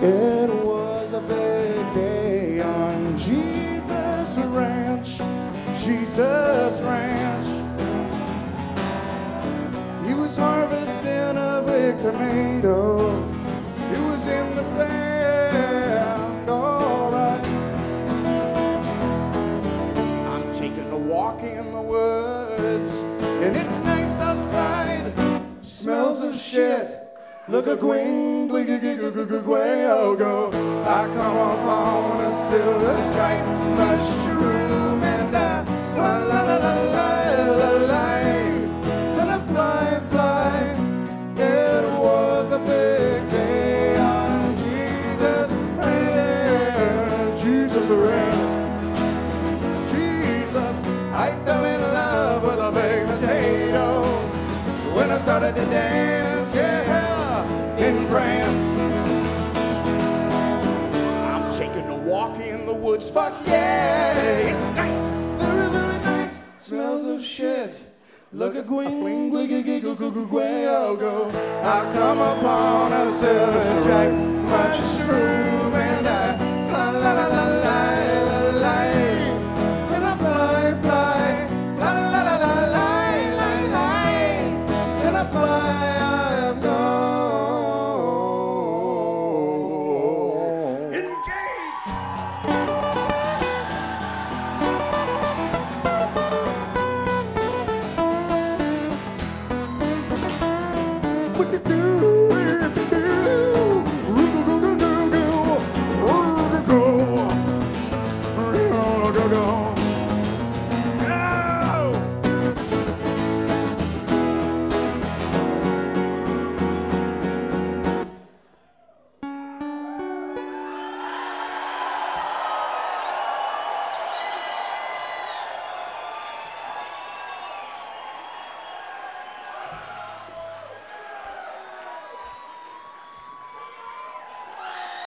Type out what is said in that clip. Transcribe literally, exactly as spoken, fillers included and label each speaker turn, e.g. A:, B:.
A: It was a big day on Jesus Ranch, Jesus Ranch. He was harvesting a big tomato. He was in the sand, all right. I'm taking a walk in the woods, and it's nice outside. Smells of shit. Look a gwing, glig a gig a gig a gway, go. I come upon a silver striped mushroom, and I fly, la la la la la la, and I fly, fly. It was a big day on Jesus Ranch, Jesus Ranch, Jesus. I fell in love with a big potato when I started to dance, yeah. In France, I'm taking a walk in the woods. Fuck yeah, it's nice, very very nice. Smells of shit. Look a gwing, gwing, gwiggy, giggle, goo, goo, gway, oh go. I come upon a silver striped mushroom, and I la la la la.